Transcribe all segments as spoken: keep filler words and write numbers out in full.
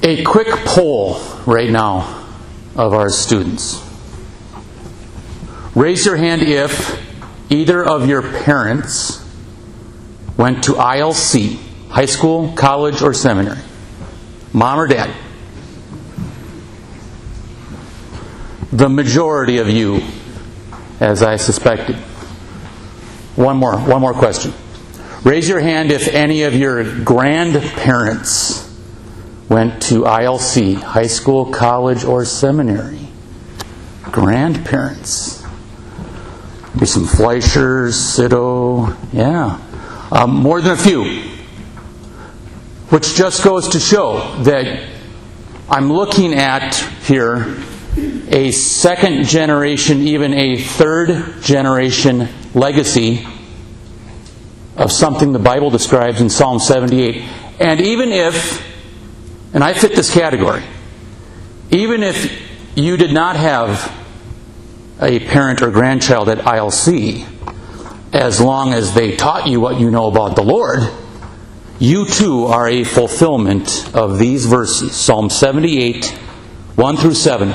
A quick poll right now of our students. Raise your hand if either of your parents went to I L C, high school, college, or seminary. Mom or dad. The majority of you, as I suspected. One more, one more question. Raise your hand if any of your grandparents went to I L C, high school, college, or seminary. Grandparents. Maybe some Fleischers, Cito, yeah. Um, more than a few. Which just goes to show that I'm looking at here a second generation, even a third generation legacy of something the Bible describes in Psalm seventy-eight. And even if, and I fit this category, even if you did not have a parent or grandchild at I L C, as long as they taught you what you know about the Lord, you too are a fulfillment of these verses. Psalm seventy-eight, one through seven.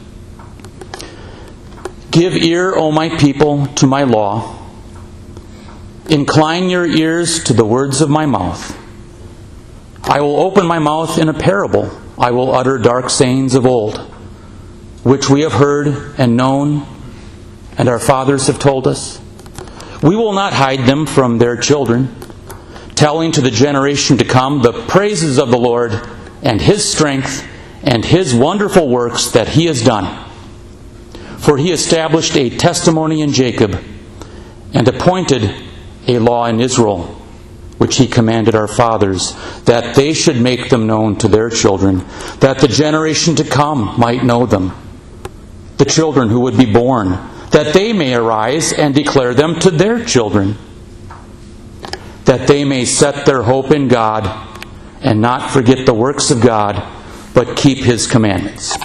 Give ear, O my people, to my law. Incline your ears to the words of my mouth. I will open my mouth in a parable. I will utter dark sayings of old, which we have heard and known, and our fathers have told us. We will not hide them from their children, telling to the generation to come the praises of the Lord and His strength and His wonderful works that He has done. For He established a testimony in Jacob and appointed a law in Israel, which He commanded our fathers, that they should make them known to their children, that the generation to come might know them, the children who would be born, that they may arise and declare them to their children, that they may set their hope in God and not forget the works of God, but keep His commandments.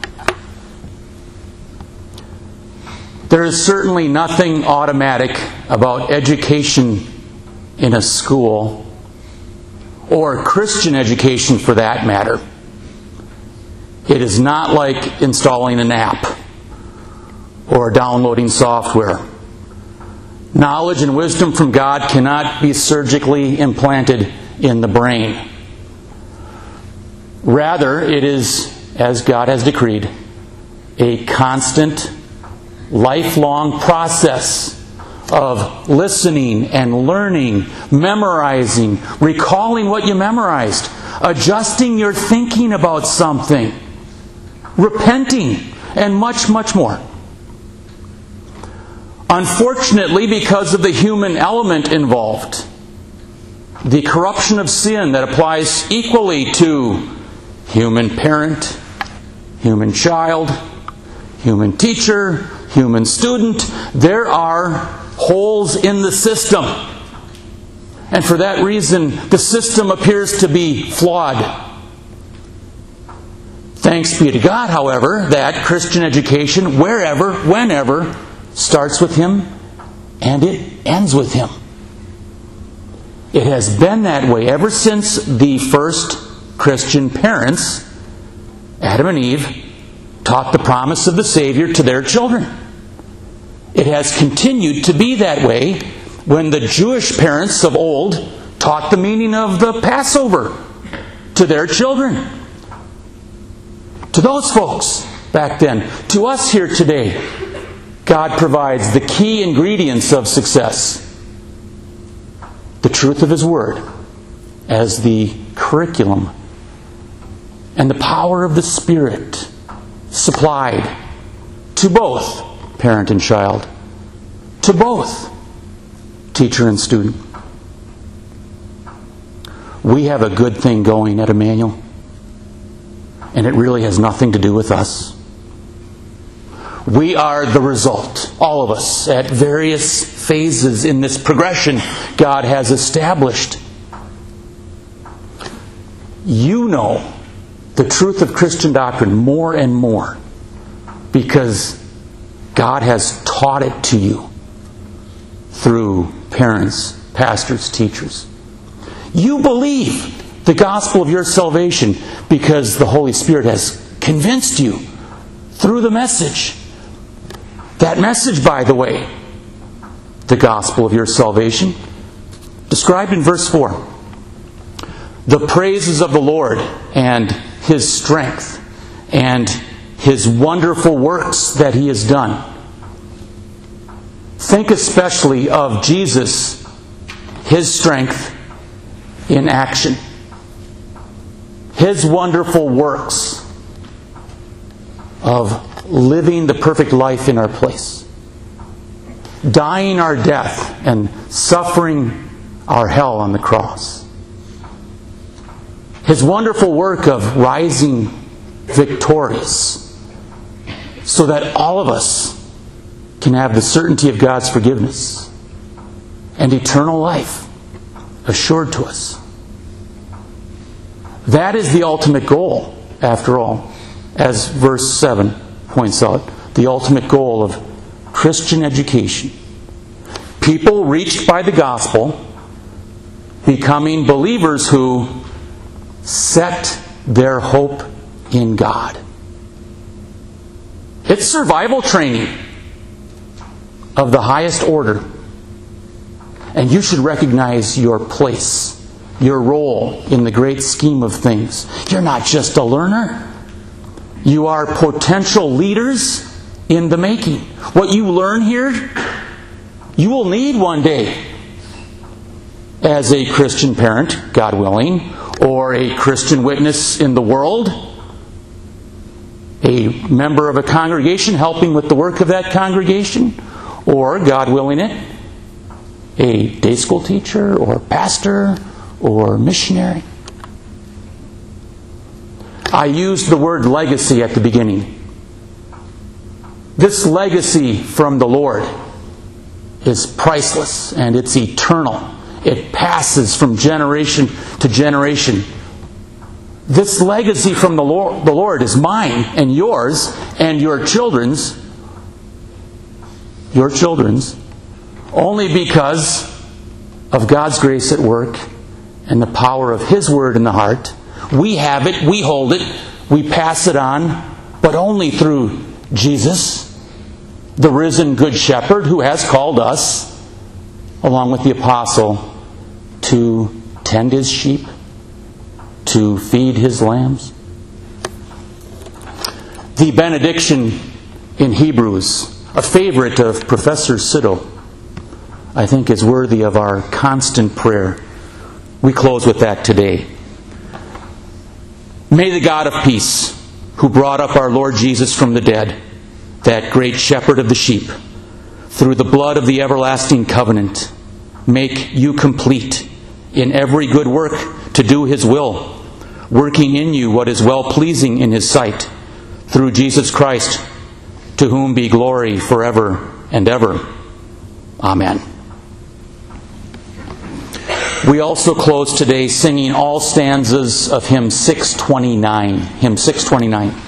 There is certainly nothing automatic about education in a school, or Christian education for that matter. It is not like installing an app or downloading software. Knowledge and wisdom from God cannot be surgically implanted in the brain. Rather, it is, as God has decreed, a constant, lifelong process of listening and learning, memorizing, recalling what you memorized, adjusting your thinking about something, repenting, and much, much more. Unfortunately, because of the human element involved, the corruption of sin that applies equally to human parent, human child, human teacher, human student, there are holes in the system. And for that reason, the system appears to be flawed. Thanks be to God, however, that Christian education, wherever, whenever, starts with Him and it ends with Him. It has been that way ever since the first Christian parents, Adam and Eve, taught the promise of the Savior to their children. It has continued to be that way when the Jewish parents of old taught the meaning of the Passover to their children. To those folks back then. To us here today, God provides the key ingredients of success. The truth of His Word as the curriculum, and the power of the Spirit supplied to both parent and child, to both teacher and student. We have a good thing going at Emmanuel, and it really has nothing to do with us. We are the result, all of us, at various phases in this progression God has established. You know the truth of Christian doctrine more and more because God has taught it to you through parents, pastors, teachers. You believe The gospel of your salvation, because the Holy Spirit has convinced you through the message. That message, by the way, the gospel of your salvation, described in verse four. The praises of the Lord and His strength and His wonderful works that He has done. Think especially of Jesus, His strength in action. His wonderful works of living the perfect life in our place. Dying our death and suffering our hell on the cross. His wonderful work of rising victorious so that all of us can have the certainty of God's forgiveness and eternal life assured to us. That is the ultimate goal, after all, as verse seven points out. The ultimate goal of Christian education. People reached by the gospel becoming believers who set their hope in God. It's survival training of the highest order. And you should recognize your place, your role in the great scheme of things. You're not just a learner. You are potential leaders in the making. What you learn here, you will need one day as a Christian parent, God willing, or a Christian witness in the world, a member of a congregation helping with the work of that congregation, or, God willing it, a day school teacher or pastor or missionary. I used the word legacy at the beginning. This legacy from the Lord is priceless and it's eternal. It passes from generation to generation. This legacy from the Lord, the Lord is mine and yours and your children's, your children's, only because of God's grace at work and the power of His Word in the heart. We have it, we hold it, we pass it on, but only through Jesus, the risen Good Shepherd, who has called us, along with the apostle, to tend His sheep, to feed His lambs. The benediction in Hebrews, a favorite of Professor Sitto, I think is worthy of our constant prayer. We close with that today. May the God of peace, who brought up our Lord Jesus from the dead, that great shepherd of the sheep, through the blood of the everlasting covenant, make you complete in every good work to do His will, working in you what is well-pleasing in His sight, through Jesus Christ, to whom be glory forever and ever. Amen. We also close today singing all stanzas of hymn six twenty-nine. Hymn six twenty-nine.